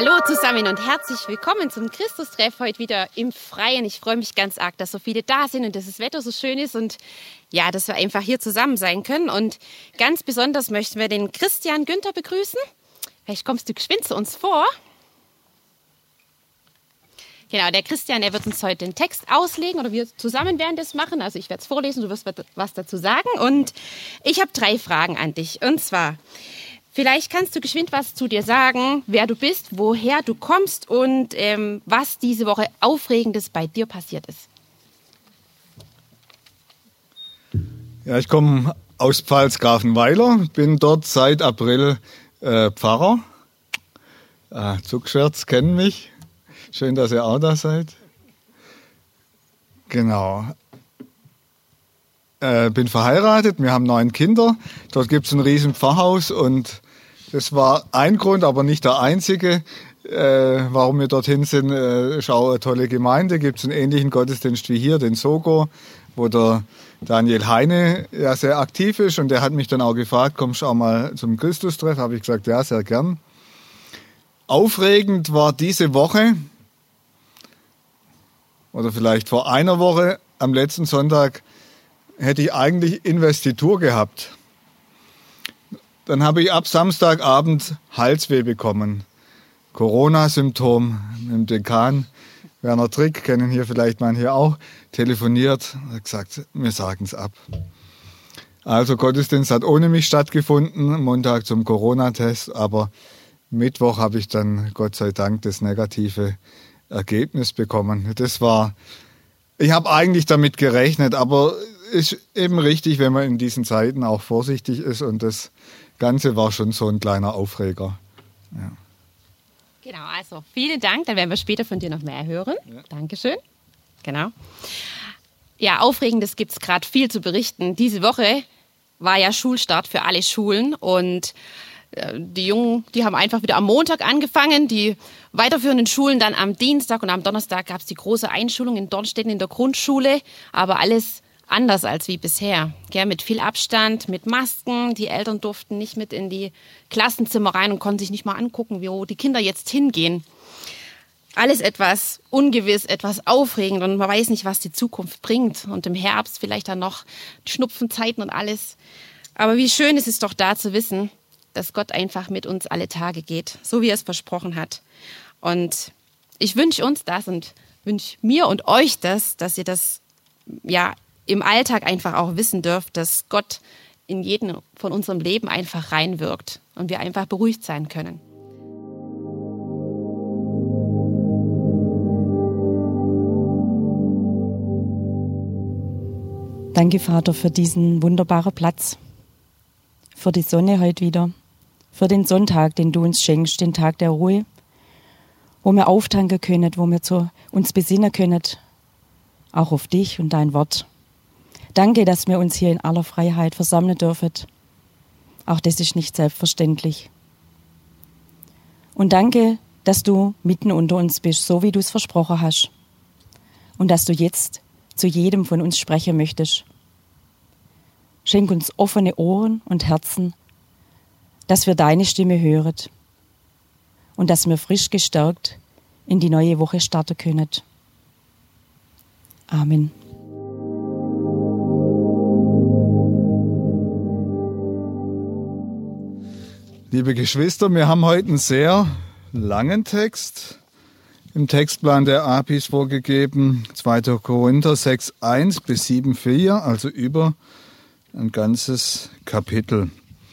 Hallo zusammen und herzlich willkommen zum Christustreff heute wieder im Freien. Ich freue mich ganz arg, dass so viele da sind und dass das Wetter so schön ist und ja, dass wir einfach hier zusammen sein können. Und ganz besonders möchten wir den Christian Günther begrüßen. Vielleicht kommst du geschwind zu uns vor. Genau, der Christian, der wird uns heute den Text auslegen oder wir zusammen werden das machen. Also ich werde es vorlesen, du wirst was dazu sagen. Und ich habe 3 Fragen an dich. Und zwar, vielleicht kannst du geschwind was zu dir sagen, wer du bist, woher du kommst und was diese Woche Aufregendes bei dir passiert ist. Ja, ich komme aus Pfalz-Grafenweiler, bin dort seit April Pfarrer. Zugscherz kennen mich. Schön, dass ihr auch da seid. Genau. Bin verheiratet, wir haben 9 Kinder. Dort gibt es ein riesen Pfarrhaus und das war ein Grund, aber nicht der einzige, warum wir dorthin sind. Schau, eine tolle Gemeinde, gibt es einen ähnlichen Gottesdienst wie hier, den Sogo, wo der Daniel Heine ja sehr aktiv ist und der hat mich dann auch gefragt, kommst du auch mal zum Christustreff? Habe ich gesagt, ja, sehr gern. Aufregend war diese Woche, oder vielleicht vor einer Woche, am letzten Sonntag, hätte ich eigentlich Investitur gehabt. Dann habe ich ab Samstagabend Halsweh bekommen. Corona-Symptom mit dem Dekan. Werner Trick, kennen hier vielleicht manche auch, telefoniert, hat gesagt, wir sagen es ab. Also Gottesdienst hat ohne mich stattgefunden, Montag zum Corona-Test, aber Mittwoch habe ich dann Gott sei Dank das negative Ergebnis bekommen. Ich habe eigentlich damit gerechnet, aber ist eben richtig, wenn man in diesen Zeiten auch vorsichtig ist und das Ganze war schon so ein kleiner Aufreger. Ja. Genau, also vielen Dank, dann werden wir später von dir noch mehr hören. Ja. Dankeschön. Genau. Ja, Aufregendes gibt es gerade viel zu berichten. Diese Woche war ja Schulstart für alle Schulen und die Jungen, die haben einfach wieder am Montag angefangen, die weiterführenden Schulen dann am Dienstag und am Donnerstag gab es die große Einschulung in Dornstetten in der Grundschule, aber alles anders als wie bisher. Ja, mit viel Abstand, mit Masken, die Eltern durften nicht mit in die Klassenzimmer rein und konnten sich nicht mal angucken, wo die Kinder jetzt hingehen. Alles etwas ungewiss, etwas aufregend und man weiß nicht, was die Zukunft bringt. Und im Herbst vielleicht dann noch die Schnupfenzeiten und alles. Aber wie schön ist es doch da zu wissen, dass Gott einfach mit uns alle Tage geht, so wie er es versprochen hat. Und ich wünsche uns das und wünsche mir und euch das, dass ihr das ja im Alltag einfach auch wissen dürft, dass Gott in jedem von unserem Leben einfach reinwirkt und wir einfach beruhigt sein können. Danke, Vater, für diesen wunderbaren Platz, für die Sonne heute wieder, für den Sonntag, den du uns schenkst, den Tag der Ruhe, wo wir auftanken können, wo wir uns besinnen können, auch auf dich und dein Wort. Danke, dass wir uns hier in aller Freiheit versammeln dürfen. Auch das ist nicht selbstverständlich. Und danke, dass du mitten unter uns bist, so wie du es versprochen hast. Und dass du jetzt zu jedem von uns sprechen möchtest. Schenk uns offene Ohren und Herzen, dass wir deine Stimme hören und dass wir frisch gestärkt in die neue Woche starten können. Amen. Liebe Geschwister, wir haben heute einen sehr langen Text im Textplan der APIS vorgegeben, 2. Korinther 6,1 bis 7,4, also über ein ganzes Kapitel.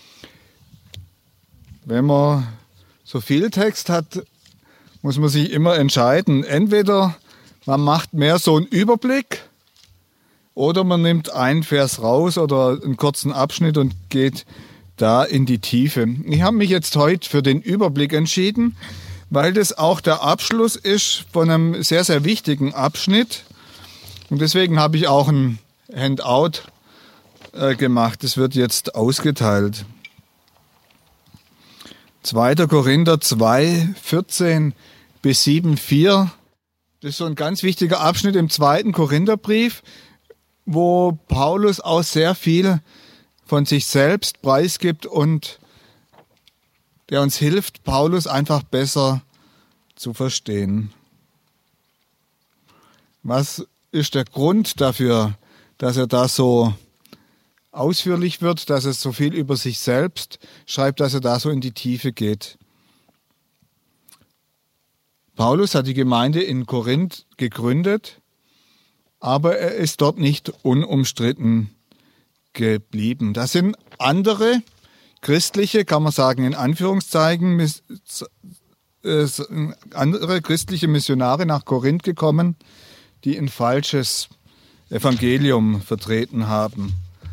Wenn man so viel Text hat, muss man sich immer entscheiden. Entweder man macht mehr so einen Überblick oder man nimmt einen Vers raus oder einen kurzen Abschnitt und geht da in die Tiefe. Ich habe mich jetzt heute für den Überblick entschieden, weil das auch der Abschluss ist von einem sehr, sehr wichtigen Abschnitt. Und deswegen habe ich auch ein Handout gemacht. Das wird jetzt ausgeteilt. 2. Korinther 2, 14 bis 7, 4. Das ist so ein ganz wichtiger Abschnitt im 2. Korintherbrief, wo Paulus auch sehr viel von sich selbst preisgibt und der uns hilft, Paulus einfach besser zu verstehen. Was ist der Grund dafür, dass er da so ausführlich wird, dass er so viel über sich selbst schreibt, dass er da so in die Tiefe geht? Paulus hat die Gemeinde in Korinth gegründet, aber er ist dort nicht unumstritten geblieben. Das sind andere christliche, kann man sagen, in Anführungszeichen, andere christliche Missionare nach Korinth gekommen, die ein falsches Evangelium vertreten haben.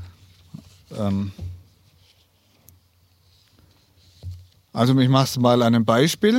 Also ich mache es mal an einem Beispiel.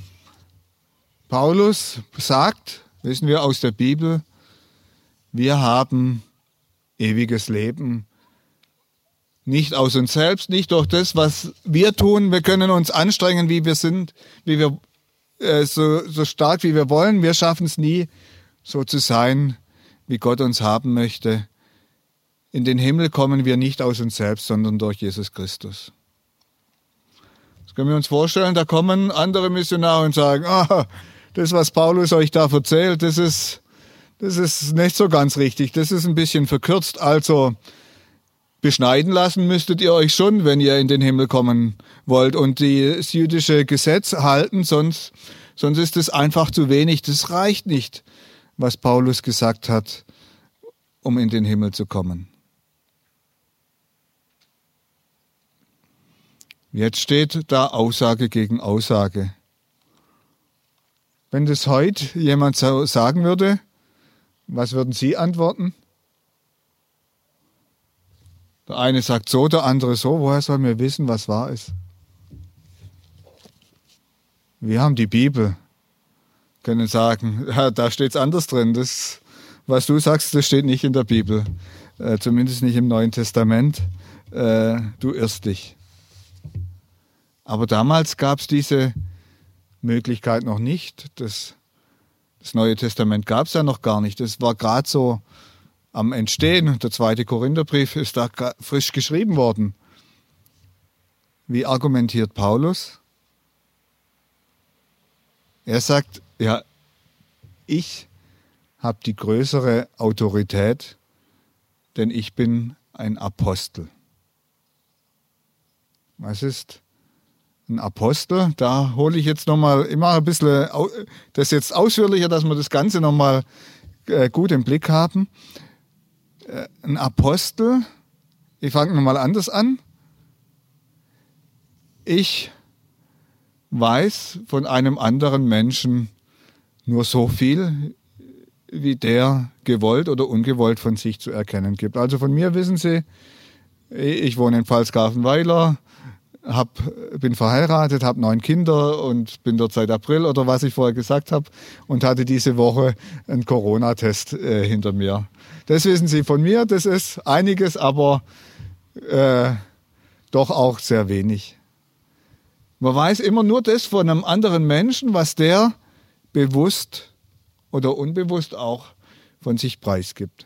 Paulus sagt, wissen wir aus der Bibel, wir haben ewiges Leben. Nicht aus uns selbst, nicht durch das, was wir tun. Wir können uns anstrengen, wie wir sind, wie wir so stark, wie wir wollen. Wir schaffen es nie, so zu sein, wie Gott uns haben möchte. In den Himmel kommen wir nicht aus uns selbst, sondern durch Jesus Christus. Das können wir uns vorstellen, da kommen andere Missionare und sagen, das, was Paulus euch da erzählt, das ist nicht so ganz richtig. Das ist ein bisschen verkürzt. Also beschneiden lassen müsstet ihr euch schon, wenn ihr in den Himmel kommen wollt und das jüdische Gesetz halten, sonst ist es einfach zu wenig. Das reicht nicht, was Paulus gesagt hat, um in den Himmel zu kommen. Jetzt steht da Aussage gegen Aussage. Wenn das heute jemand so sagen würde, was würden Sie antworten? Der eine sagt so, der andere so. Woher sollen wir wissen, was wahr ist? Wir haben die Bibel. Können sagen, da steht es anders drin. Das, was du sagst, das steht nicht in der Bibel. Zumindest nicht im Neuen Testament. Du irrst dich. Aber damals gab es diese Möglichkeit noch nicht. Das Neue Testament gab es ja noch gar nicht. Das war gerade so am Entstehen. Der 2. Korintherbrief ist da frisch geschrieben worden. Wie argumentiert Paulus? Er sagt, ja, ich habe die größere Autorität, denn ich bin ein Apostel. Was ist ein Apostel? Da hole ich jetzt nochmal, immer ein bisschen das jetzt ausführlicher, dass wir das Ganze nochmal gut im Blick haben. Ein Apostel, ich fange nochmal anders an. Ich weiß von einem anderen Menschen nur so viel, wie der gewollt oder ungewollt von sich zu erkennen gibt. Also von mir wissen Sie, ich wohne in Pfalzgrafenweiler, bin verheiratet, habe 9 Kinder und bin dort seit April oder was ich vorher gesagt habe und hatte diese Woche einen Corona-Test hinter mir. Das wissen Sie von mir, das ist einiges, aber doch auch sehr wenig. Man weiß immer nur das von einem anderen Menschen, was der bewusst oder unbewusst auch von sich preisgibt.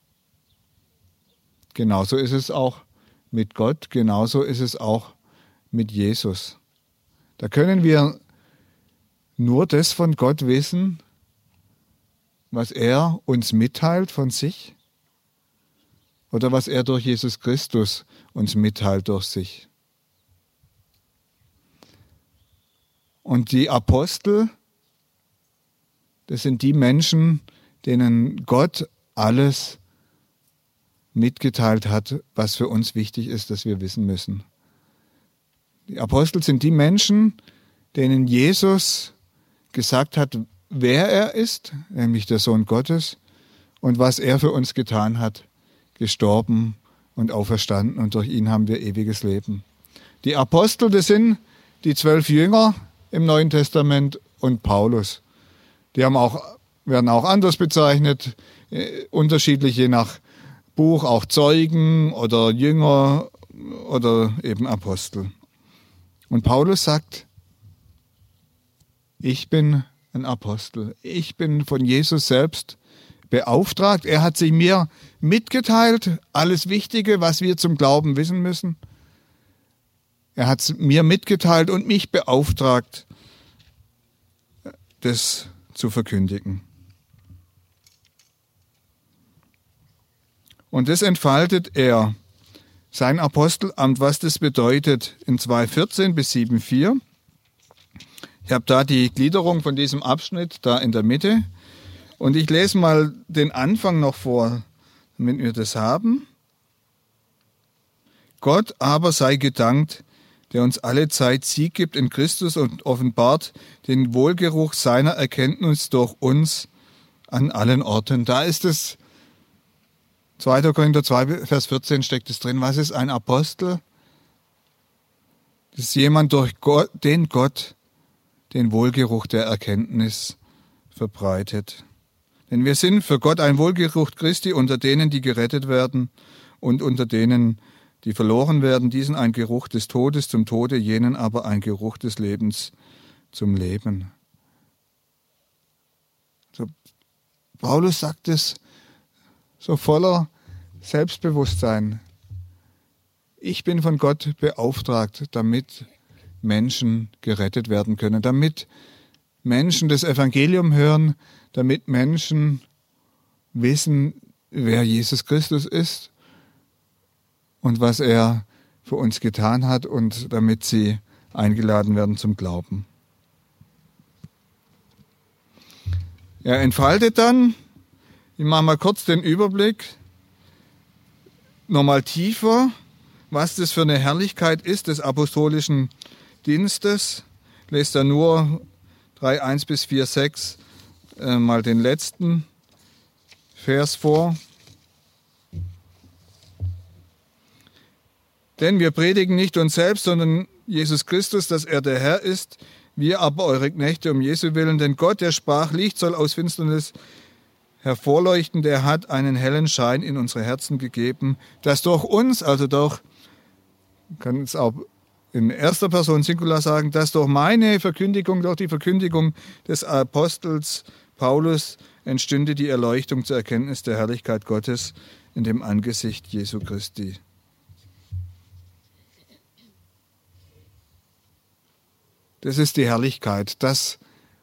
Genauso ist es auch mit Gott, genauso ist es auch mit Jesus. Da können wir nur das von Gott wissen, was er uns mitteilt von sich oder was er durch Jesus Christus uns mitteilt durch sich. Und die Apostel, das sind die Menschen, denen Gott alles mitgeteilt hat, was für uns wichtig ist, dass wir wissen müssen. Die Apostel sind die Menschen, denen Jesus gesagt hat, wer er ist, nämlich der Sohn Gottes, und was er für uns getan hat, gestorben und auferstanden, und durch ihn haben wir ewiges Leben. Die Apostel, das sind die 12 Jünger im Neuen Testament und Paulus. Die werden auch anders bezeichnet, unterschiedlich je nach Buch, auch Zeugen oder Jünger oder eben Apostel. Und Paulus sagt, ich bin ein Apostel. Ich bin von Jesus selbst beauftragt. Er hat sich mir mitgeteilt, alles Wichtige, was wir zum Glauben wissen müssen. Er hat es mir mitgeteilt und mich beauftragt, das zu verkündigen. Und das entfaltet er, sein Apostelamt, was das bedeutet, in 2,14 bis 7,4. Ich habe da die Gliederung von diesem Abschnitt da in der Mitte. Und ich lese mal den Anfang noch vor, damit wir das haben. Gott aber sei gedankt, der uns alle Zeit Sieg gibt in Christus und offenbart den Wohlgeruch seiner Erkenntnis durch uns an allen Orten. Da ist es, 2. Korinther 2, Vers 14 steckt es drin. Was ist ein Apostel? Das ist jemand, durch den Gott den Wohlgeruch der Erkenntnis verbreitet. Denn wir sind für Gott ein Wohlgeruch Christi unter denen, die gerettet werden und unter denen, die verloren werden. Diesen ein Geruch des Todes zum Tode, jenen aber ein Geruch des Lebens zum Leben. So, Paulus sagt es so voller Selbstbewusstsein. Ich bin von Gott beauftragt, damit Menschen gerettet werden können, damit Menschen das Evangelium hören, damit Menschen wissen, wer Jesus Christus ist und was er für uns getan hat und damit sie eingeladen werden zum Glauben. Er entfaltet dann, ich mache mal kurz den Überblick, nochmal tiefer, was das für eine Herrlichkeit ist des apostolischen Dienstes. Ich lese da nur 3,1 bis 4,6 mal den letzten Vers vor. Denn wir predigen nicht uns selbst, sondern Jesus Christus, dass er der Herr ist, wir aber eure Knechte um Jesu willen. Denn Gott, der sprach, Licht soll aus Finsternis hervorleuchten, der hat einen hellen Schein in unsere Herzen gegeben, dass durch uns, also durch, kann es auch in erster Person Singular sagen, dass durch meine Verkündigung, durch die Verkündigung des Apostels Paulus entstünde die Erleuchtung zur Erkenntnis der Herrlichkeit Gottes in dem Angesicht Jesu Christi. Das ist die Herrlichkeit, dass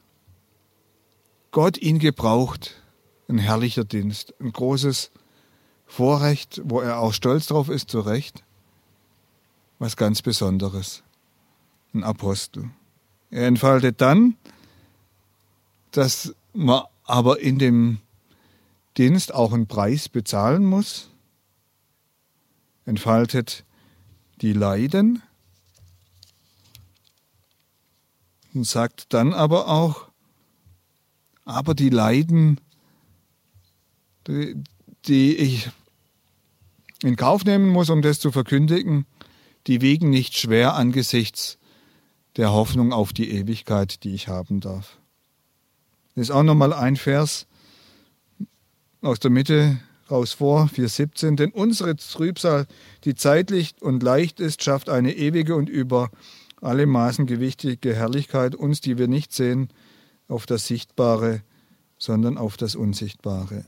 Gott ihn gebraucht. Ein herrlicher Dienst, ein großes Vorrecht, wo er auch stolz drauf ist, zu Recht. Was ganz Besonderes. Ein Apostel. Er entfaltet dann, dass man aber in dem Dienst auch einen Preis bezahlen muss. Entfaltet die Leiden. Und sagt dann aber auch, aber die Leiden, die ich in Kauf nehmen muss, um das zu verkündigen, die wiegen nicht schwer angesichts der Hoffnung auf die Ewigkeit, die ich haben darf. Das ist auch nochmal ein Vers aus der Mitte raus vor, 4,17. Denn unsere Trübsal, die zeitlich und leicht ist, schafft eine ewige und über alle Maßen gewichtige Herrlichkeit, uns, die wir nicht sehen, auf das Sichtbare, sondern auf das Unsichtbare.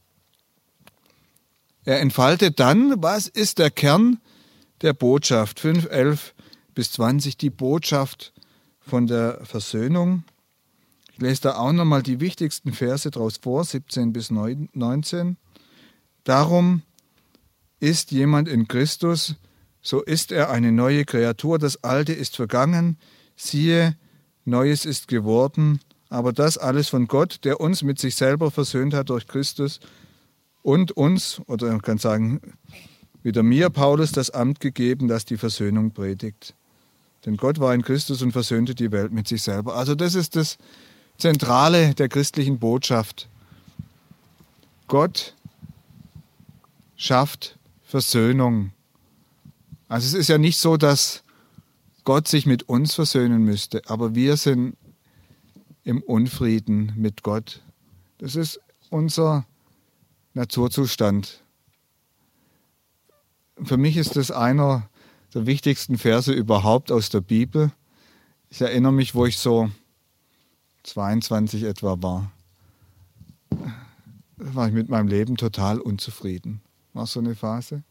Er entfaltet dann, was ist der Kern der Botschaft? 5,11 bis 20, die Botschaft von der Versöhnung. Ich lese da auch nochmal die wichtigsten Verse draus vor, 17 bis 19. Darum ist jemand in Christus, so ist er eine neue Kreatur, das Alte ist vergangen, siehe, Neues ist geworden, aber das alles von Gott, der uns mit sich selber versöhnt hat durch Christus und uns, oder man kann sagen, wieder mir, Paulus, das Amt gegeben, das die Versöhnung predigt. Denn Gott war in Christus und versöhnte die Welt mit sich selber. Also das ist das Zentrale der christlichen Botschaft. Gott schafft Versöhnung. Also es ist ja nicht so, dass Gott sich mit uns versöhnen müsste, aber wir sind im Unfrieden mit Gott. Das ist unser Naturzustand. Für mich ist das einer der wichtigsten Verse überhaupt aus der Bibel. Ich erinnere mich, wo ich so 22 etwa war. Da war ich mit meinem Leben total unzufrieden. War so eine Phase.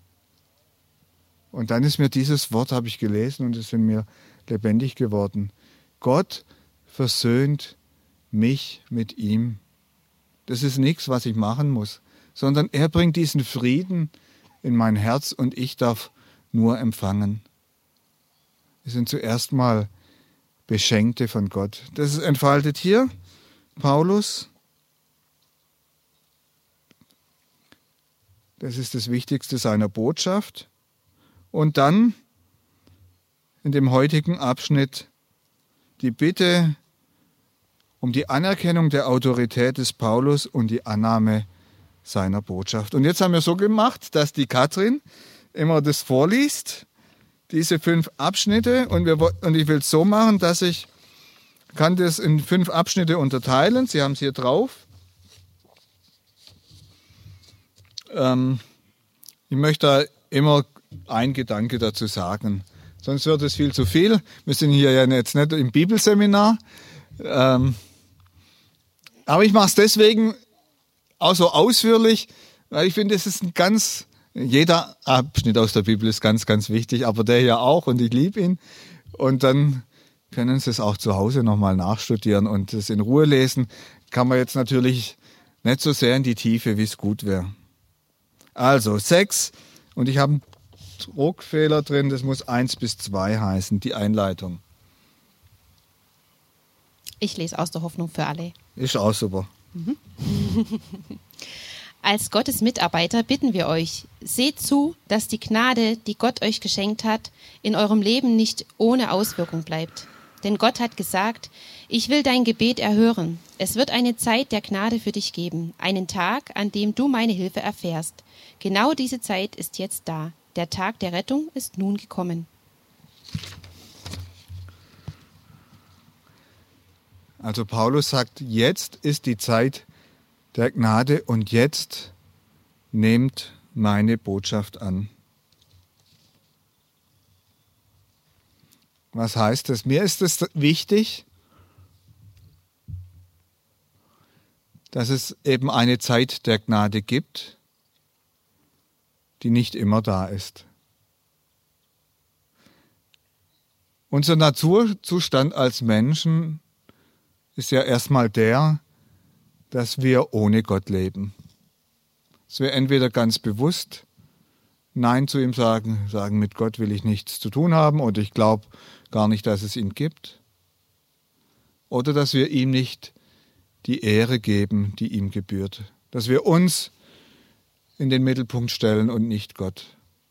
Und dann ist mir dieses Wort, habe ich gelesen und es ist in mir lebendig geworden. Gott versöhnt mich mit ihm. Das ist nichts, was ich machen muss, sondern er bringt diesen Frieden in mein Herz und ich darf nur empfangen. Wir sind zuerst mal Beschenkte von Gott. Das entfaltet hier Paulus. Das ist das Wichtigste seiner Botschaft. Und dann in dem heutigen Abschnitt die Bitte um die Anerkennung der Autorität des Paulus und die Annahme seiner Botschaft. Und jetzt haben wir so gemacht, dass die Katrin immer das vorliest, diese 5 Abschnitte. Und ich will es so machen, dass ich kann das in 5 Abschnitte unterteilen. Sie haben es hier drauf. Ich möchte da immer ein Gedanke dazu sagen. Sonst wird es viel zu viel. Wir sind hier ja jetzt nicht im Bibelseminar. Aber ich mache es deswegen auch so ausführlich, weil ich finde, es ist jeder Abschnitt aus der Bibel ist ganz, ganz wichtig, aber der hier auch und ich liebe ihn. Und dann können Sie es auch zu Hause nochmal nachstudieren und es in Ruhe lesen. Kann man jetzt natürlich nicht so sehr in die Tiefe, wie es gut wäre. Also 6 und ich habe einen Druckfehler drin, das muss 1 bis 2 heißen, die Einleitung. Ich lese aus der Hoffnung für alle. Ist auch super. Als Gottes Mitarbeiter bitten wir euch, seht zu, dass die Gnade, die Gott euch geschenkt hat, in eurem Leben nicht ohne Auswirkung bleibt. Denn Gott hat gesagt, ich will dein Gebet erhören. Es wird eine Zeit der Gnade für dich geben, einen Tag, an dem du meine Hilfe erfährst. Genau diese Zeit ist jetzt da. Der Tag der Rettung ist nun gekommen. Also Paulus sagt, jetzt ist die Zeit der Gnade und jetzt nehmt meine Botschaft an. Was heißt das? Mir ist es wichtig, dass es eben eine Zeit der Gnade gibt, die nicht immer da ist. Unser Naturzustand als Menschen ist ja erstmal der, dass wir ohne Gott leben. Dass wir entweder ganz bewusst Nein zu ihm sagen, mit Gott will ich nichts zu tun haben oder ich glaube gar nicht, dass es ihn gibt. Oder dass wir ihm nicht die Ehre geben, die ihm gebührt. Dass wir uns in den Mittelpunkt stellen und nicht Gott.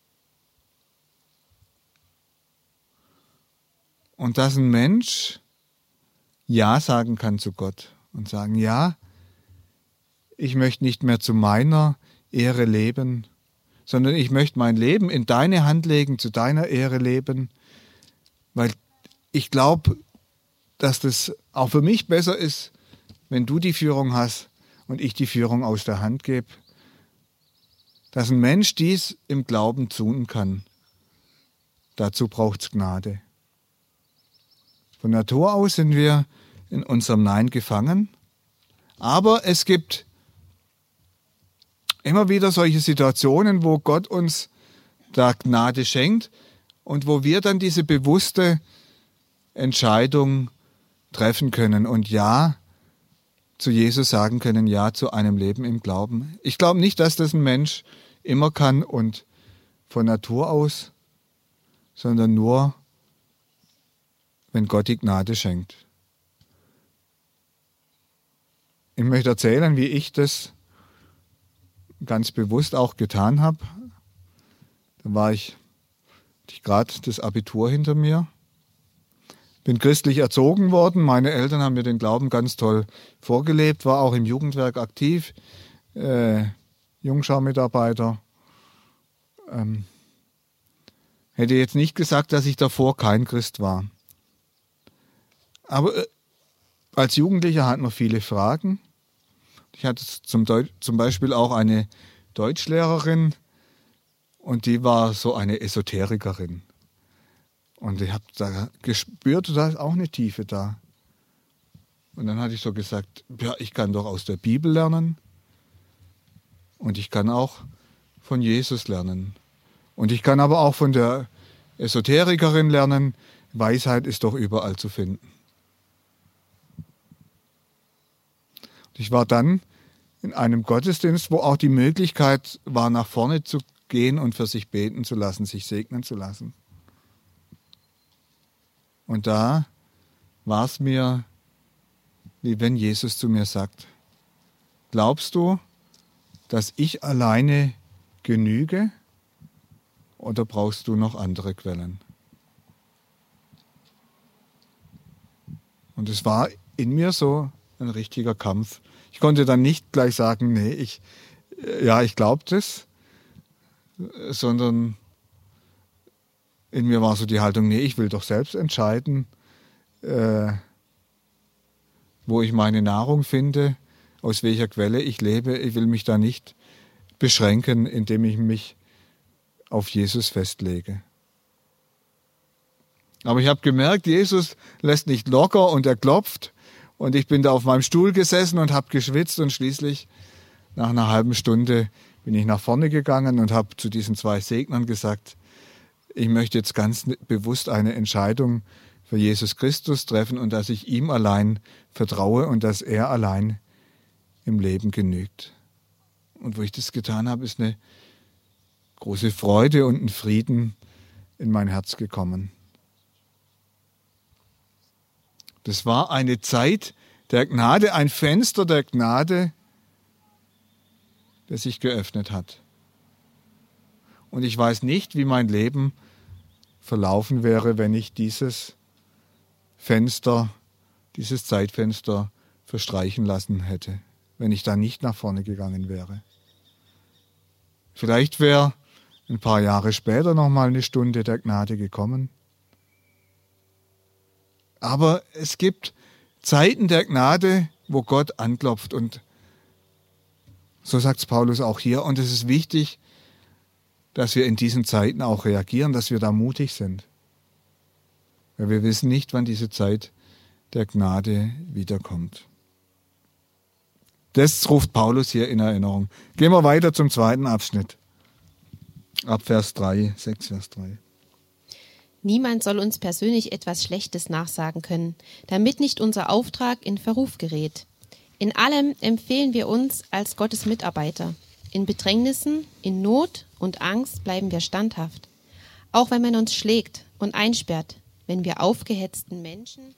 Und dass ein Mensch Ja sagen kann zu Gott und sagen, ja, ich möchte nicht mehr zu meiner Ehre leben, sondern ich möchte mein Leben in deine Hand legen, zu deiner Ehre leben, weil ich glaube, dass das auch für mich besser ist, wenn du die Führung hast und ich die Führung aus der Hand gebe. Dass ein Mensch dies im Glauben tun kann, dazu braucht es Gnade. Von Natur aus sind wir in unserem Nein gefangen, aber es gibt immer wieder solche Situationen, wo Gott uns da Gnade schenkt und wo wir dann diese bewusste Entscheidung treffen können und Ja zu Jesus sagen können, Ja zu einem Leben im Glauben. Ich glaube nicht, dass das ein Mensch immer kann und von Natur aus, sondern nur, wenn Gott die Gnade schenkt. Ich möchte erzählen, wie ich das ganz bewusst auch getan habe. Da hatte ich gerade das Abitur hinter mir. Bin christlich erzogen worden. Meine Eltern haben mir den Glauben ganz toll vorgelebt, war auch im Jugendwerk aktiv, Jungschau-Mitarbeiter. Hätte jetzt nicht gesagt, dass ich davor kein Christ war. Aber als Jugendlicher hat man viele Fragen. Ich hatte zum Beispiel auch eine Deutschlehrerin und die war so eine Esoterikerin. Und ich habe da gespürt, da ist auch eine Tiefe da. Und dann hatte ich so gesagt, ja, ich kann doch aus der Bibel lernen und ich kann auch von Jesus lernen. Und ich kann aber auch von der Esoterikerin lernen, Weisheit ist doch überall zu finden. Ich war dann in einem Gottesdienst, wo auch die Möglichkeit war, nach vorne zu gehen und für sich beten zu lassen, sich segnen zu lassen. Und da war es mir, wie wenn Jesus zu mir sagt, glaubst du, dass ich alleine genüge oder brauchst du noch andere Quellen? Und es war in mir so ein richtiger Kampf. Ich konnte dann nicht gleich sagen, nee, ich glaube das, sondern in mir war so die Haltung, nee, ich will doch selbst entscheiden, wo ich meine Nahrung finde, aus welcher Quelle ich lebe. Ich will mich da nicht beschränken, indem ich mich auf Jesus festlege. Aber ich habe gemerkt, Jesus lässt nicht locker und er klopft. Und ich bin da auf meinem Stuhl gesessen und habe geschwitzt und schließlich nach einer halben Stunde bin ich nach vorne gegangen und habe zu diesen 2 Segnern gesagt, ich möchte jetzt ganz bewusst eine Entscheidung für Jesus Christus treffen und dass ich ihm allein vertraue und dass er allein im Leben genügt. Und wo ich das getan habe, ist eine große Freude und ein Frieden in mein Herz gekommen. Das war eine Zeit der Gnade, ein Fenster der Gnade, das sich geöffnet hat. Und ich weiß nicht, wie mein Leben verlaufen wäre, wenn ich dieses Zeitfenster verstreichen lassen hätte, wenn ich da nicht nach vorne gegangen wäre. Vielleicht wäre ein paar Jahre später nochmal eine Stunde der Gnade gekommen. Aber es gibt Zeiten der Gnade, wo Gott anklopft und so sagt es Paulus auch hier. Und es ist wichtig, dass wir in diesen Zeiten auch reagieren, dass wir da mutig sind. Weil wir wissen nicht, wann diese Zeit der Gnade wiederkommt. Das ruft Paulus hier in Erinnerung. Gehen wir weiter zum 2. Abschnitt. Ab Vers 3, 6 Vers 3. Niemand soll uns persönlich etwas Schlechtes nachsagen können, damit nicht unser Auftrag in Verruf gerät. In allem empfehlen wir uns als Gottes Mitarbeiter. In Bedrängnissen, in Not und Angst bleiben wir standhaft. Auch wenn man uns schlägt und einsperrt, wenn wir aufgehetzten Menschen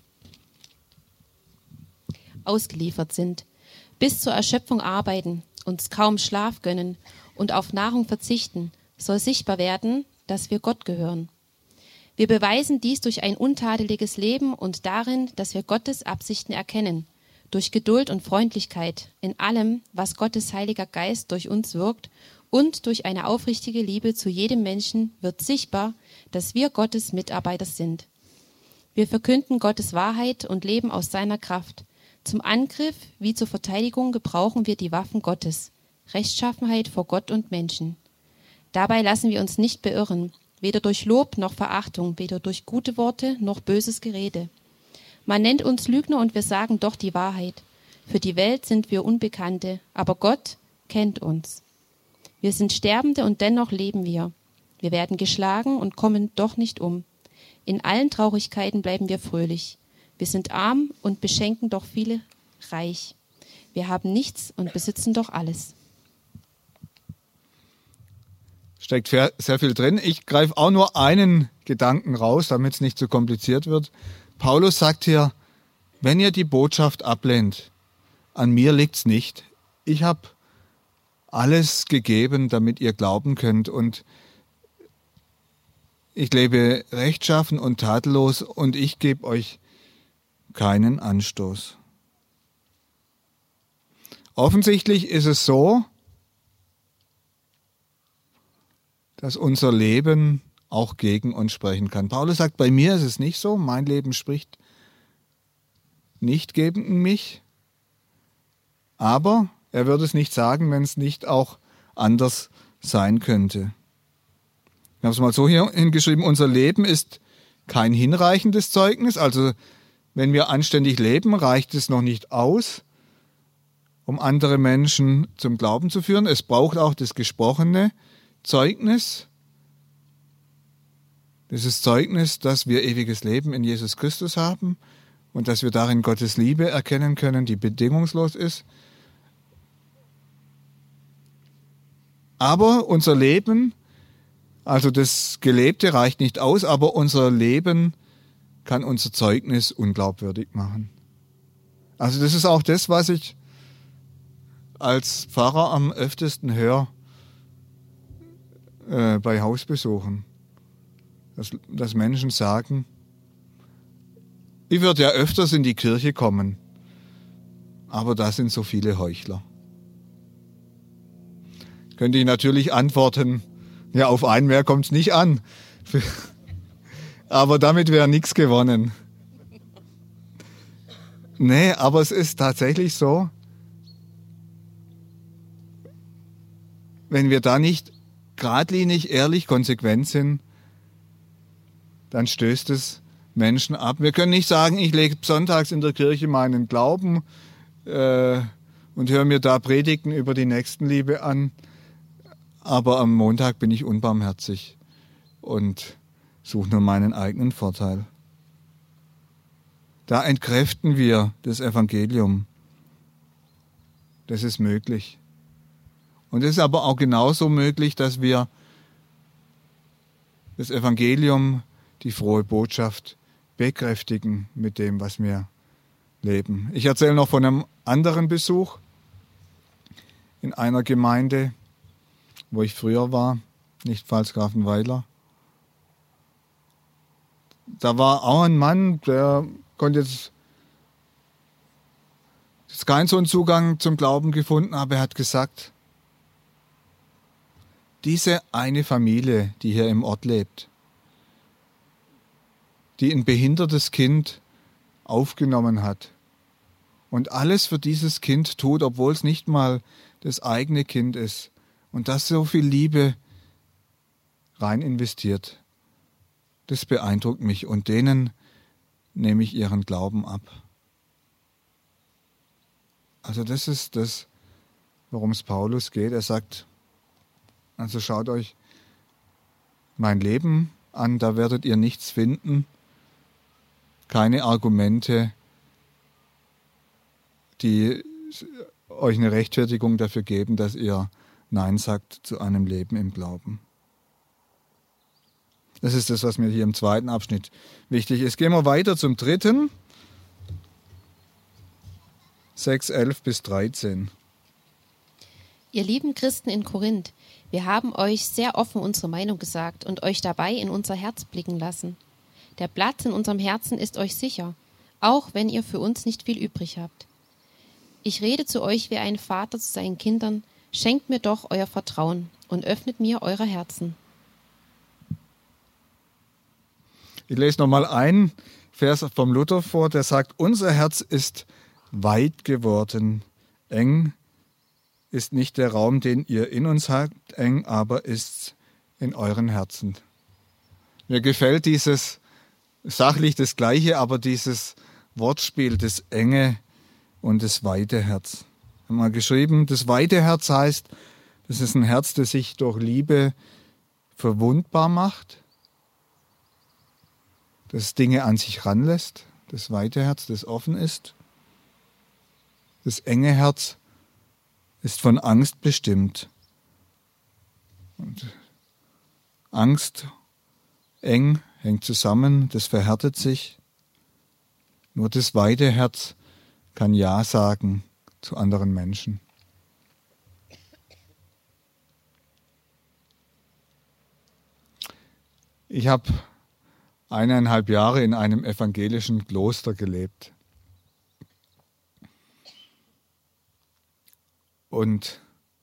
ausgeliefert sind, bis zur Erschöpfung arbeiten, uns kaum Schlaf gönnen und auf Nahrung verzichten, soll sichtbar werden, dass wir Gott gehören. Wir beweisen dies durch ein untadeliges Leben und darin, dass wir Gottes Absichten erkennen, durch Geduld und Freundlichkeit in allem, was Gottes Heiliger Geist durch uns wirkt, und durch eine aufrichtige Liebe zu jedem Menschen wird sichtbar, dass wir Gottes Mitarbeiter sind. Wir verkünden Gottes Wahrheit und leben aus seiner Kraft. Zum Angriff wie zur Verteidigung gebrauchen wir die Waffen Gottes, Rechtschaffenheit vor Gott und Menschen. Dabei lassen wir uns nicht beirren, weder durch Lob noch Verachtung, weder durch gute Worte noch böses Gerede. Man nennt uns Lügner und wir sagen doch die Wahrheit. Für die Welt sind wir Unbekannte, aber Gott kennt uns. Wir sind Sterbende und dennoch leben wir. Wir werden geschlagen und kommen doch nicht um. In allen Traurigkeiten bleiben wir fröhlich. Wir sind arm und beschenken doch viele reich. Wir haben nichts und besitzen doch alles. Steckt sehr viel drin. Ich greife auch nur einen Gedanken raus, damit es nicht zu kompliziert wird. Paulus sagt hier, wenn ihr die Botschaft ablehnt, an mir liegt's nicht. Ich habe alles gegeben, damit ihr glauben könnt. Und ich lebe rechtschaffen und tadellos und ich gebe euch keinen Anstoß. Offensichtlich ist es so, dass unser Leben auch gegen uns sprechen kann. Paulus sagt, bei mir ist es nicht so, mein Leben spricht nicht gegen mich, aber er würde es nicht sagen, wenn es nicht auch anders sein könnte. Ich habe es mal so hier hingeschrieben, unser Leben ist kein hinreichendes Zeugnis, also wenn wir anständig leben, reicht es noch nicht aus, um andere Menschen zum Glauben zu führen. Es braucht auch das gesprochene Zeugnis, dieses Zeugnis, dass wir ewiges Leben in Jesus Christus haben und dass wir darin Gottes Liebe erkennen können, die bedingungslos ist. Aber unser Leben, also das Gelebte reicht nicht aus, aber unser Leben kann unser Zeugnis unglaubwürdig machen. Also das ist auch das, was ich als Pfarrer am öftesten höre bei Hausbesuchen. Dass Menschen sagen, ich würde ja öfters in die Kirche kommen, aber da sind so viele Heuchler. Könnte ich natürlich antworten, ja, auf einen mehr kommt es nicht an. Aber damit wäre nichts gewonnen. Nee, aber es ist tatsächlich so, wenn wir da nicht geradlinig, ehrlich, konsequent sind, dann stößt es Menschen ab. Wir können nicht sagen, ich lege sonntags in der Kirche meinen Glauben und höre mir da Predigten über die Nächstenliebe an, aber am Montag bin ich unbarmherzig und suche nur meinen eigenen Vorteil. Da entkräften wir das Evangelium. Das ist möglich. Und es ist aber auch genauso möglich, dass wir das Evangelium, die frohe Botschaft, bekräftigen mit dem, was wir leben. Ich erzähle noch von einem anderen Besuch in einer Gemeinde, wo ich früher war, nicht Pfalzgrafenweiler. Da war auch ein Mann, der konnte jetzt keinen so einen Zugang zum Glauben gefunden, aber er hat gesagt, diese eine Familie, die hier im Ort lebt, die ein behindertes Kind aufgenommen hat und alles für dieses Kind tut, obwohl es nicht mal das eigene Kind ist und das so viel Liebe rein investiert, das beeindruckt mich und denen nehme ich ihren Glauben ab. Also das ist das, worum es Paulus geht. Er sagt, also schaut euch mein Leben an, da werdet ihr nichts finden, keine Argumente, die euch eine Rechtfertigung dafür geben, dass ihr Nein sagt zu einem Leben im Glauben. Das ist das, was mir hier im zweiten Abschnitt wichtig ist. Gehen wir weiter zum dritten. 6, 11 bis 13. Ihr lieben Christen in Korinth, wir haben euch sehr offen unsere Meinung gesagt und euch dabei in unser Herz blicken lassen. Der Platz in unserem Herzen ist euch sicher, auch wenn ihr für uns nicht viel übrig habt. Ich rede zu euch wie ein Vater zu seinen Kindern, schenkt mir doch euer Vertrauen und öffnet mir eure Herzen. Ich lese nochmal einen Vers vom Luther vor, der sagt, unser Herz ist weit geworden, eng ist nicht der Raum, den ihr in uns habt, eng aber ist's in euren Herzen. Mir gefällt dieses, sachlich das Gleiche, aber dieses Wortspiel, das enge und das weite Herz. Ich habe mal geschrieben, das weite Herz heißt, das ist ein Herz, das sich durch Liebe verwundbar macht, das Dinge an sich ranlässt, das weite Herz, das offen ist. Das enge Herz ist von Angst bestimmt. Und Angst, eng, hängt zusammen, das verhärtet sich. Nur das weite Herz kann Ja sagen zu anderen Menschen. Ich habe 1,5 Jahre in einem evangelischen Kloster gelebt. Und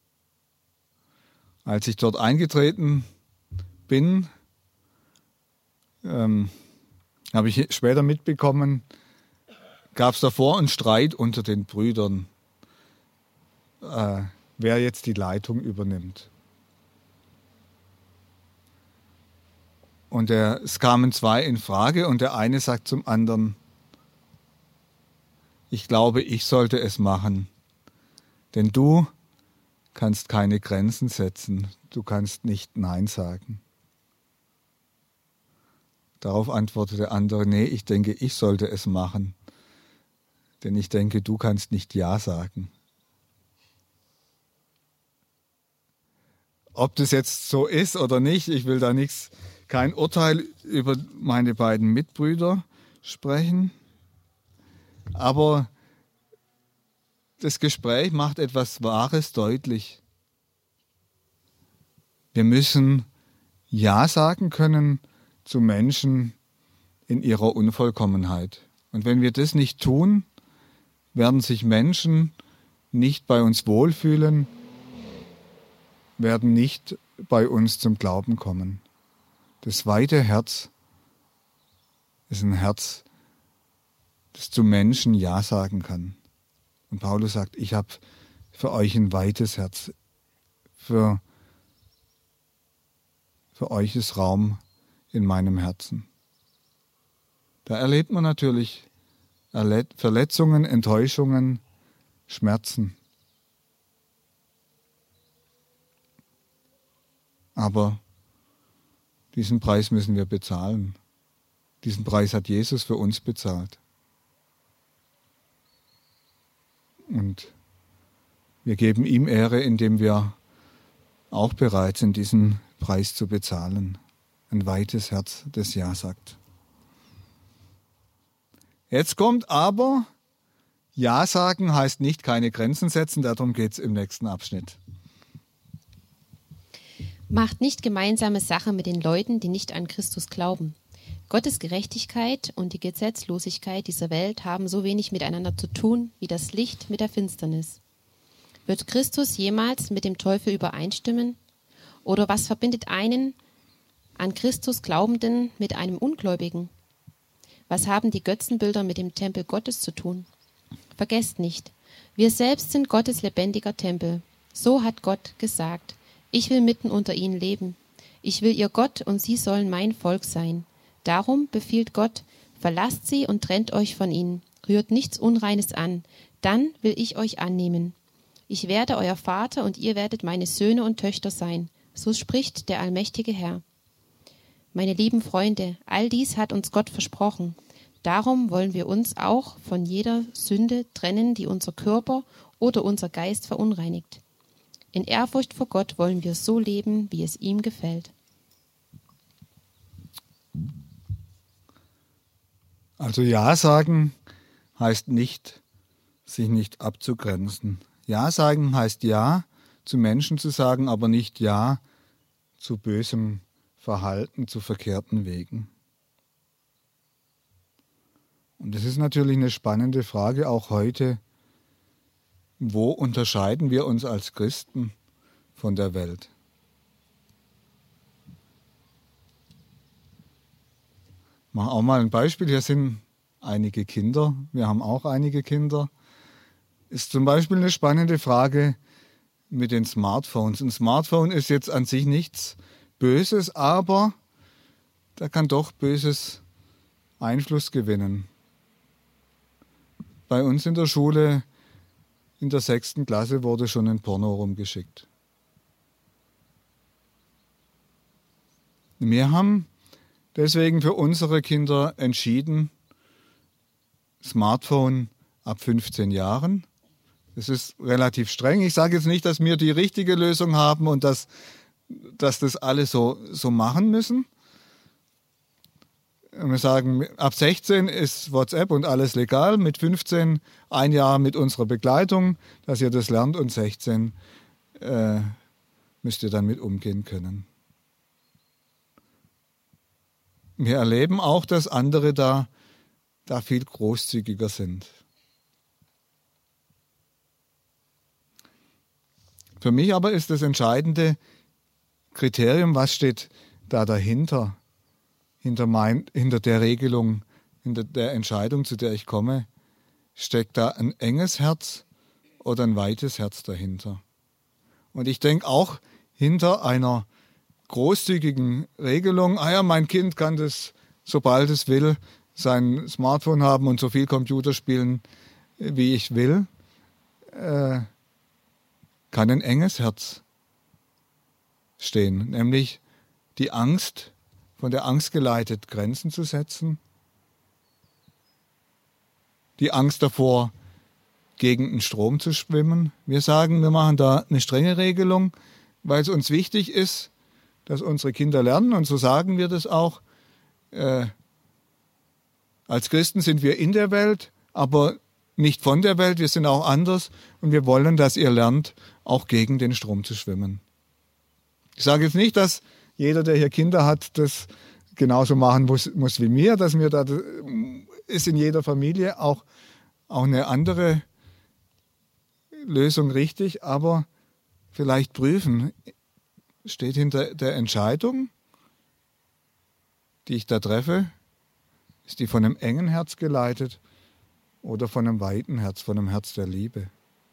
als ich dort eingetreten bin, habe ich später mitbekommen, gab es davor einen Streit unter den Brüdern, wer jetzt die Leitung übernimmt. Und es kamen 2 in Frage und der eine sagt zum anderen, ich glaube, ich sollte es machen, denn du kannst keine Grenzen setzen, du kannst nicht Nein sagen. Darauf antwortet der andere, nee, ich denke, ich sollte es machen, Denn ich denke, du kannst nicht Ja sagen. Ob das jetzt so ist oder nicht, ich will da kein Urteil über meine beiden Mitbrüder sprechen. Aber das Gespräch macht etwas Wahres deutlich. Wir müssen Ja sagen können zu Menschen in ihrer Unvollkommenheit. Und wenn wir das nicht tun, werden sich Menschen nicht bei uns wohlfühlen, werden nicht bei uns zum Glauben kommen. Das weite Herz ist ein Herz, das zu Menschen Ja sagen kann. Und Paulus sagt, ich habe für euch ein weites Herz. Für euch ist Raum in meinem Herzen. Da erlebt man natürlich Verletzungen, Enttäuschungen, Schmerzen. Aber diesen Preis müssen wir bezahlen. Diesen Preis hat Jesus für uns bezahlt. Und wir geben ihm Ehre, indem wir auch bereit sind, diesen Preis zu bezahlen. Ein weites Herz, das Ja sagt. Jetzt kommt aber, Ja sagen heißt nicht keine Grenzen setzen, darum geht es im nächsten Abschnitt. Macht nicht gemeinsame Sache mit den Leuten, die nicht an Christus glauben. Gottes Gerechtigkeit und die Gesetzlosigkeit dieser Welt haben so wenig miteinander zu tun, wie das Licht mit der Finsternis. Wird Christus jemals mit dem Teufel übereinstimmen? Oder was verbindet einen an Christus Glaubenden mit einem Ungläubigen? Was haben die Götzenbilder mit dem Tempel Gottes zu tun? Vergesst nicht, wir selbst sind Gottes lebendiger Tempel. So hat Gott gesagt, ich will mitten unter ihnen leben. Ich will ihr Gott und sie sollen mein Volk sein. Darum befiehlt Gott, verlasst sie und trennt euch von ihnen, rührt nichts Unreines an, dann will ich euch annehmen. Ich werde euer Vater und ihr werdet meine Söhne und Töchter sein, so spricht der allmächtige Herr. Meine lieben Freunde, all dies hat uns Gott versprochen. Darum wollen wir uns auch von jeder Sünde trennen, die unser Körper oder unser Geist verunreinigt. In Ehrfurcht vor Gott wollen wir so leben, wie es ihm gefällt. Also Ja sagen heißt nicht, sich nicht abzugrenzen. Ja sagen heißt Ja zu Menschen zu sagen, aber nicht Ja zu bösem Verhalten, zu verkehrten Wegen. Und das ist natürlich eine spannende Frage auch heute. Wo unterscheiden wir uns als Christen von der Welt? Ich mache auch mal ein Beispiel. Hier sind einige Kinder. Wir haben auch einige Kinder. Ist zum Beispiel eine spannende Frage mit den Smartphones. Ein Smartphone ist jetzt an sich nichts Böses, aber da kann doch böses Einfluss gewinnen. Bei uns in der Schule, in der 6. Klasse, wurde schon ein Porno rumgeschickt. Wir haben deswegen für unsere Kinder entschieden, Smartphone ab 15 Jahren. Das ist relativ streng. Ich sage jetzt nicht, dass wir die richtige Lösung haben und dass das alle so machen müssen. Wir sagen, ab 16 ist WhatsApp und alles legal, mit 15 ein Jahr mit unserer Begleitung, dass ihr das lernt und 16 müsst ihr dann mit umgehen können. Wir erleben auch, dass andere da viel großzügiger sind. Für mich aber ist das entscheidende Kriterium, was steht da dahinter? Hinter der Regelung, hinter der Entscheidung, zu der ich komme, steckt da ein enges Herz oder ein weites Herz dahinter. Und ich denke auch hinter einer großzügigen Regelung, mein Kind kann das, sobald es will, sein Smartphone haben und so viel Computer spielen, wie ich will, kann ein enges Herz stehen, nämlich die Angst, von der Angst geleitet, Grenzen zu setzen die Angst davor, gegen den Strom zu schwimmen. Wir sagen, wir machen da eine strenge Regelung, weil es uns wichtig ist, dass unsere Kinder lernen, und so sagen wir das auch. Als Christen sind wir in der Welt, aber nicht von der Welt, wir sind auch anders, und wir wollen, dass ihr lernt, auch gegen den Strom zu schwimmen. Ich sage jetzt nicht, dass jeder, der hier Kinder hat, das genauso machen muss wie mir, dass mir da ist in jeder Familie auch eine andere Lösung richtig, aber vielleicht prüfen, steht hinter der Entscheidung, die ich da treffe, ist die von einem engen Herz geleitet oder von einem weiten Herz, von einem Herz der Liebe.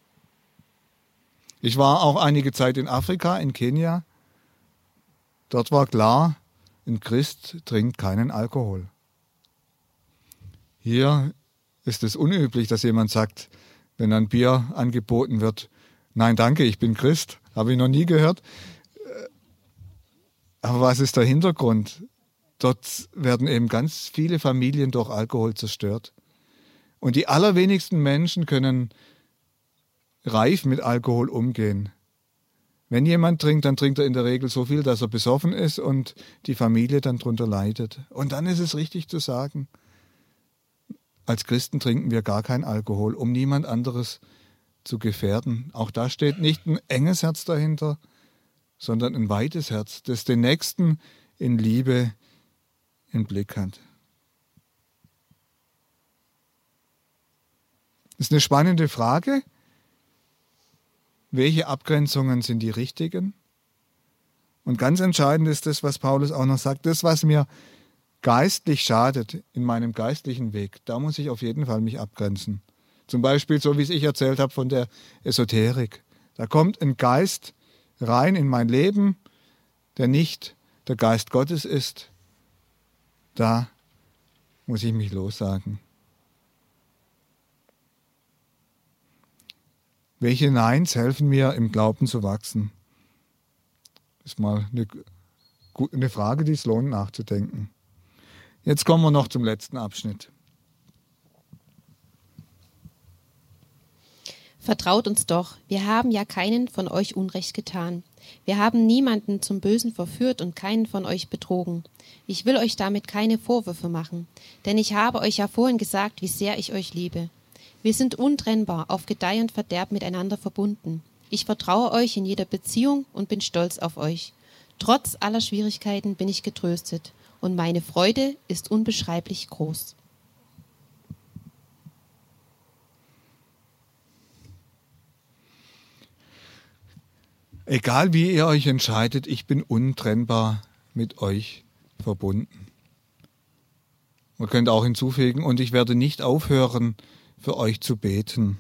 Ich war auch einige Zeit in Afrika, in Kenia. Dort war klar, ein Christ trinkt keinen Alkohol. Hier ist es unüblich, dass jemand sagt, wenn ein Bier angeboten wird, nein, danke, ich bin Christ. Habe ich noch nie gehört. Aber was ist der Hintergrund? Dort werden eben ganz viele Familien durch Alkohol zerstört. Und die allerwenigsten Menschen können reif mit Alkohol umgehen. Wenn jemand trinkt, dann trinkt er in der Regel so viel, dass er besoffen ist und die Familie dann drunter leidet. Und dann ist es richtig zu sagen, als Christen trinken wir gar keinen Alkohol, um niemand anderes zu gefährden. Auch da steht nicht ein enges Herz dahinter, sondern ein weites Herz, das den Nächsten in Liebe im Blick hat. Das ist eine spannende Frage. Welche Abgrenzungen sind die richtigen? Und ganz entscheidend ist das, was Paulus auch noch sagt, das, was mir geistlich schadet in meinem geistlichen Weg, da muss ich auf jeden Fall mich abgrenzen. Zum Beispiel, so wie es ich erzählt habe von der Esoterik. Da kommt ein Geist rein in mein Leben, der nicht der Geist Gottes ist. Da muss ich mich lossagen. Welche Neins helfen mir, im Glauben zu wachsen? Das ist mal eine Frage, die es lohnt, nachzudenken. Jetzt kommen wir noch zum letzten Abschnitt. Vertraut uns doch, wir haben ja keinen von euch Unrecht getan. Wir haben niemanden zum Bösen verführt und keinen von euch betrogen. Ich will euch damit keine Vorwürfe machen, denn ich habe euch ja vorhin gesagt, wie sehr ich euch liebe. Wir sind untrennbar, auf Gedeih und Verderb miteinander verbunden. Ich vertraue euch in jeder Beziehung und bin stolz auf euch. Trotz aller Schwierigkeiten bin ich getröstet und meine Freude ist unbeschreiblich groß. Egal wie ihr euch entscheidet, ich bin untrennbar mit euch verbunden. Man könnte auch hinzufügen, und ich werde nicht aufhören, für euch zu beten.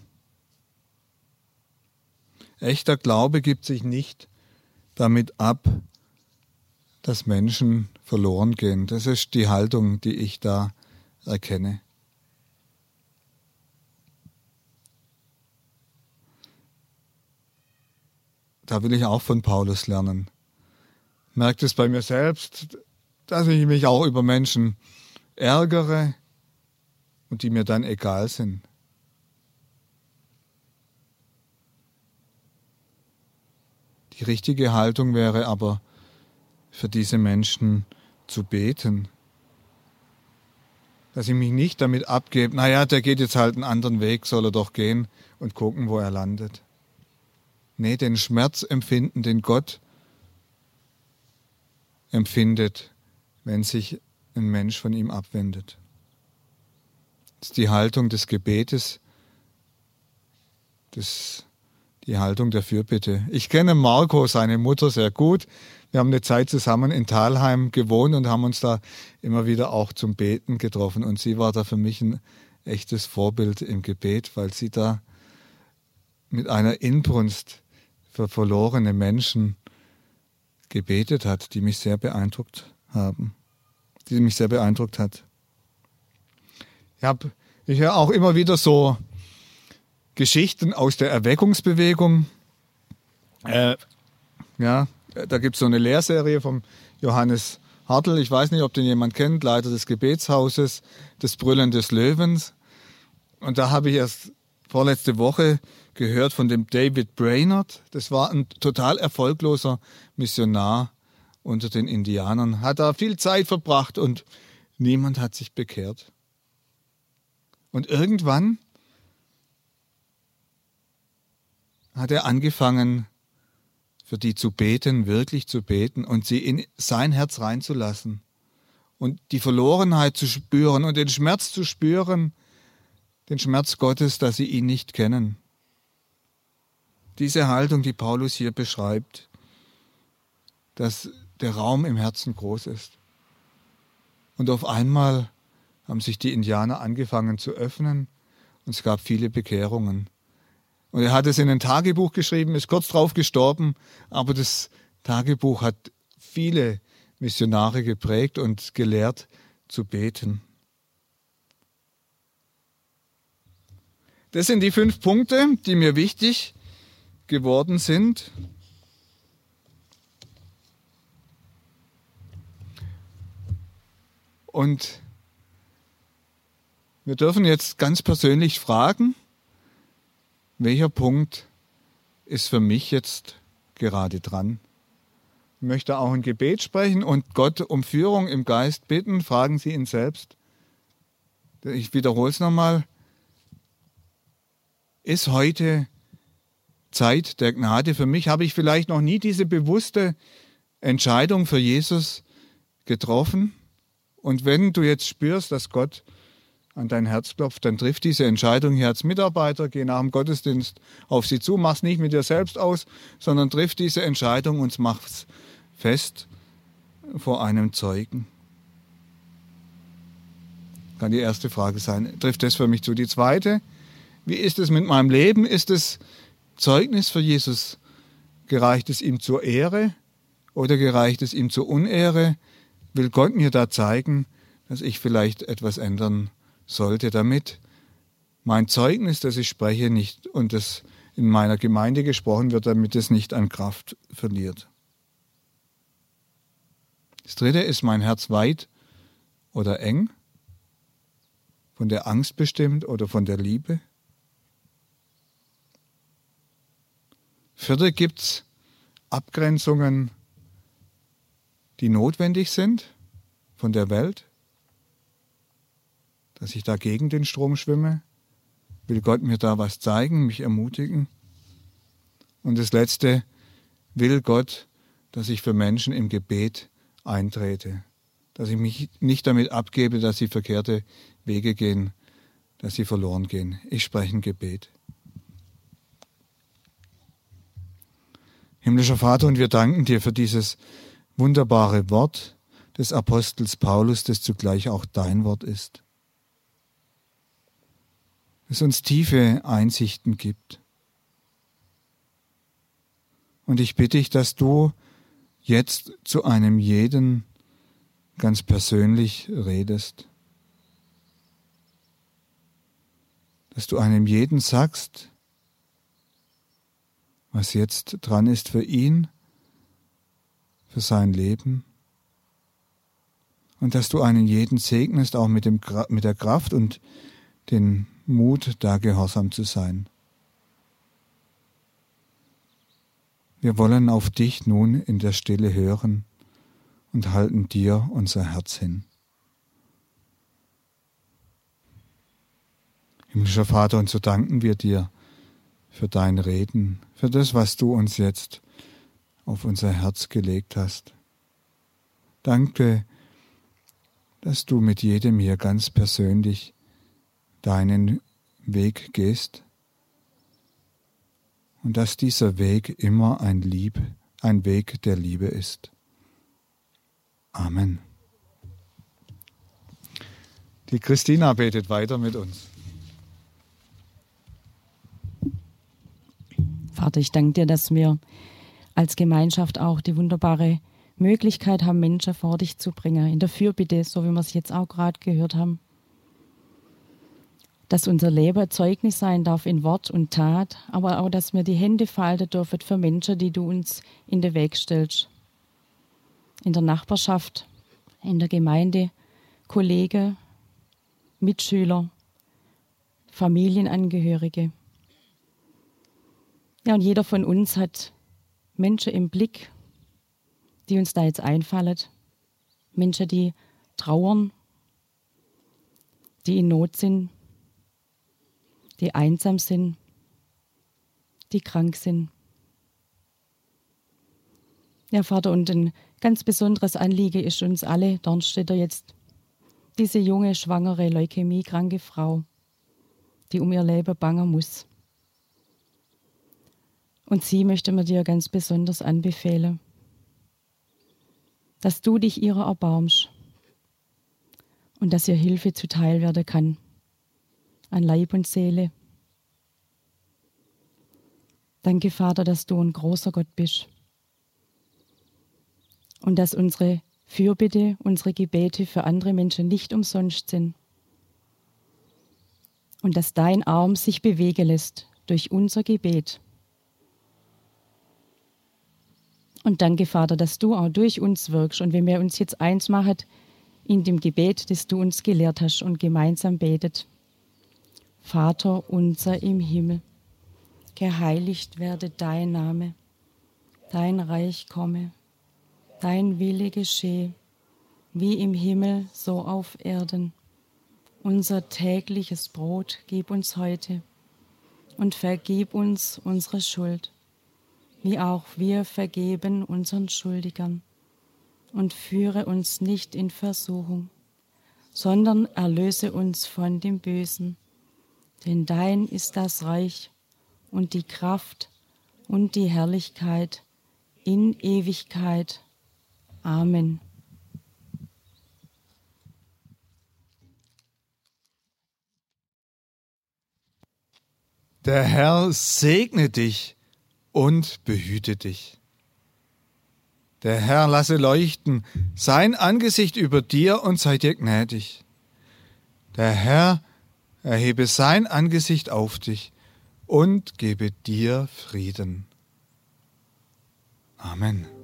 Echter Glaube gibt sich nicht damit ab, dass Menschen verloren gehen. Das ist die Haltung, die ich da erkenne. Da will ich auch von Paulus lernen. Merkt es bei mir selbst, dass ich mich auch über Menschen ärgere und die mir dann egal sind. Die richtige Haltung wäre aber, für diese Menschen zu beten. Dass ich mich nicht damit abgebe, naja, der geht jetzt halt einen anderen Weg, soll er doch gehen und gucken, wo er landet. Nee, den Schmerz empfinden, den Gott empfindet, wenn sich ein Mensch von ihm abwendet. Das ist die Haltung des Gebetes, die Haltung der Fürbitte. Ich kenne Marco, seine Mutter, sehr gut. Wir haben eine Zeit zusammen in Thalheim gewohnt und haben uns da immer wieder auch zum Beten getroffen. Und sie war da für mich ein echtes Vorbild im Gebet, weil sie da mit einer Inbrunst für verlorene Menschen gebetet hat, die mich sehr beeindruckt haben. Die mich sehr beeindruckt hat. Ich höre auch immer wieder so Geschichten aus der Erweckungsbewegung. Da gibt es so eine Lehrserie vom Johannes Hartl. Ich weiß nicht, ob den jemand kennt, Leiter des Gebetshauses, das Brüllen des Löwens. Und da habe ich erst vorletzte Woche gehört von dem David Brainerd. Das war ein total erfolgloser Missionar unter den Indianern. Hat da viel Zeit verbracht und niemand hat sich bekehrt. Und irgendwann hat er angefangen, für die zu beten, wirklich zu beten und sie in sein Herz reinzulassen und die Verlorenheit zu spüren und den Schmerz zu spüren, den Schmerz Gottes, dass sie ihn nicht kennen. Diese Haltung, die Paulus hier beschreibt, dass der Raum im Herzen groß ist. Und auf einmal haben sich die Indianer angefangen zu öffnen und es gab viele Bekehrungen. Und er hat es in ein Tagebuch geschrieben, ist kurz drauf gestorben, aber das Tagebuch hat viele Missionare geprägt und gelehrt zu beten. Das sind die 5 Punkte, die mir wichtig geworden sind. Und wir dürfen jetzt ganz persönlich fragen, welcher Punkt ist für mich jetzt gerade dran? Ich möchte auch ein Gebet sprechen und Gott um Führung im Geist bitten. Fragen Sie ihn selbst. Ich wiederhole es nochmal. Ist heute Zeit der Gnade für mich? Habe ich vielleicht noch nie diese bewusste Entscheidung für Jesus getroffen? Und wenn du jetzt spürst, dass Gott an dein Herz klopft, dann triff diese Entscheidung hier als Mitarbeiter, geh nach dem Gottesdienst auf sie zu, mach's nicht mit dir selbst aus, sondern triff diese Entscheidung und mach's fest vor einem Zeugen. Kann die erste Frage sein, trifft das für mich zu? Die zweite, wie ist es mit meinem Leben? Ist es Zeugnis für Jesus? Gereicht es ihm zur Ehre oder gereicht es ihm zur Unehre? Will Gott mir da zeigen, dass ich vielleicht etwas ändern sollte, damit mein Zeugnis, das ich spreche, nicht und das in meiner Gemeinde gesprochen wird, damit es nicht an Kraft verliert. Das dritte, ist mein Herz weit oder eng? Von der Angst bestimmt oder von der Liebe? Vierte, gibt's Abgrenzungen, die notwendig sind von der Welt? Dass ich da gegen den Strom schwimme? Will Gott mir da was zeigen, mich ermutigen? Und das Letzte, will Gott, dass ich für Menschen im Gebet eintrete? Dass ich mich nicht damit abgebe, dass sie verkehrte Wege gehen, dass sie verloren gehen. Ich spreche ein Gebet. Himmlischer Vater, und wir danken dir für dieses wunderbare Wort des Apostels Paulus, das zugleich auch dein Wort ist. Es uns tiefe Einsichten gibt. Und ich bitte dich, dass du jetzt zu einem jeden ganz persönlich redest. Dass du einem jeden sagst, was jetzt dran ist für ihn, für sein Leben. Und dass du einen jeden segnest, auch mit der Kraft und den Mut, da gehorsam zu sein. Wir wollen auf dich nun in der Stille hören und halten dir unser Herz hin. Himmlischer Vater, und so danken wir dir für dein Reden, für das, was du uns jetzt auf unser Herz gelegt hast. Danke, dass du mit jedem hier ganz persönlich deinen Weg gehst und dass dieser Weg immer ein Weg der Liebe ist. Amen. Die Christina betet weiter mit uns. Vater, ich danke dir, dass wir als Gemeinschaft auch die wunderbare Möglichkeit haben, Menschen vor dich zu bringen, in der Fürbitte, so wie wir es jetzt auch gerade gehört haben. Dass unser Leben Zeugnis sein darf in Wort und Tat, aber auch, dass wir die Hände falten dürfen für Menschen, die du uns in den Weg stellst. In der Nachbarschaft, in der Gemeinde, Kollegen, Mitschüler, Familienangehörige. Ja, und jeder von uns hat Menschen im Blick, die uns da jetzt einfallen. Menschen, die trauern, die in Not sind, die einsam sind, die krank sind. Ja, Vater, und ein ganz besonderes Anliegen ist uns alle, Dornstedter jetzt, diese junge, schwangere, leukämiekranke Frau, die um ihr Leben bangen muss. Und sie möchte mir dir ganz besonders anbefehlen, dass du dich ihrer erbarmst und dass ihr Hilfe zuteil werden kann, an Leib und Seele. Danke, Vater, dass du ein großer Gott bist und dass unsere Fürbitte, unsere Gebete für andere Menschen nicht umsonst sind und dass dein Arm sich bewegen lässt durch unser Gebet. Und danke, Vater, dass du auch durch uns wirkst und wenn wir uns jetzt eins machen in dem Gebet, das du uns gelehrt hast und gemeinsam betet. Vater unser im Himmel, geheiligt werde dein Name, dein Reich komme, dein Wille geschehe, wie im Himmel, so auf Erden. Unser tägliches Brot gib uns heute und vergib uns unsere Schuld, wie auch wir vergeben unseren Schuldigern. Und führe uns nicht in Versuchung, sondern erlöse uns von dem Bösen. Denn dein ist das Reich und die Kraft und die Herrlichkeit in Ewigkeit. Amen. Der Herr segne dich und behüte dich. Der Herr lasse leuchten sein Angesicht über dir und sei dir gnädig. Der Herr erhebe sein Angesicht auf dich und gebe dir Frieden. Amen.